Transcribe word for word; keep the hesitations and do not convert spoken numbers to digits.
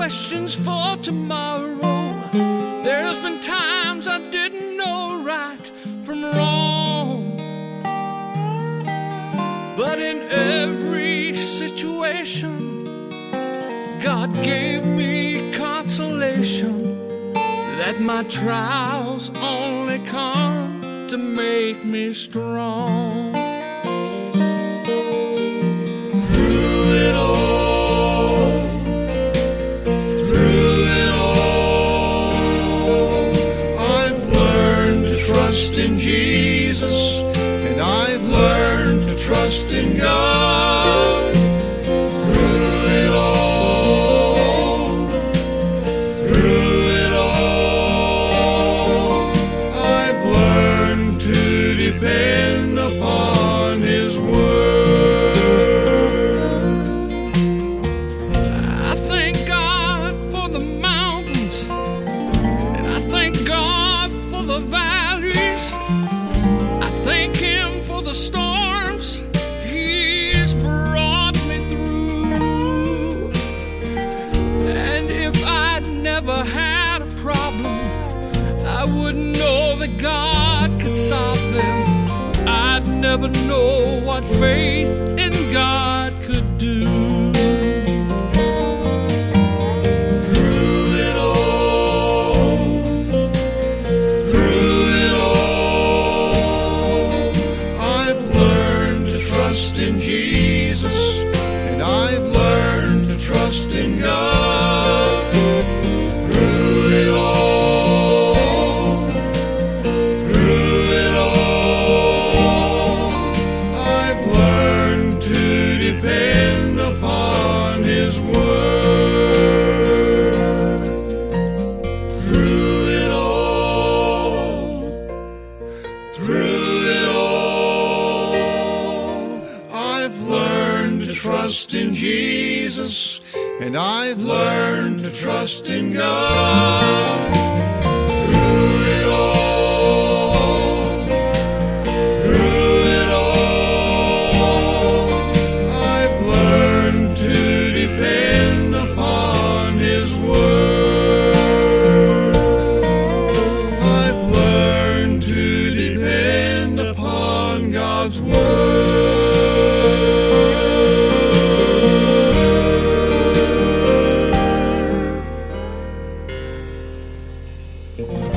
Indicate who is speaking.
Speaker 1: questions for tomorrow. There's been times I didn't know right from wrong, but in every situation God gave me consolation that my trials only come to make me strong. Through it all, through it all, I've learned to trust in Jesus, and I've learned to trust in God. Through it all, through it all, I've learned to depend upon His word. I thank God for the mountains, and I thank God for the valleys. I thank Him for the storms He's brought me through. And if I'd never had a problem, I wouldn't know that God could solve them. I'd never know what faith in God could do. Through it all, through it all, I've learned to trust in Jesus, and I've learned to trust in God. Through it all, through it all, I've learned to depend upon His word. Through it all, through it all, I've learned to trust in Jesus, and I've learned to trust in God. Through it all, through it all, I've learned to depend upon His word. I've learned to depend upon God's word.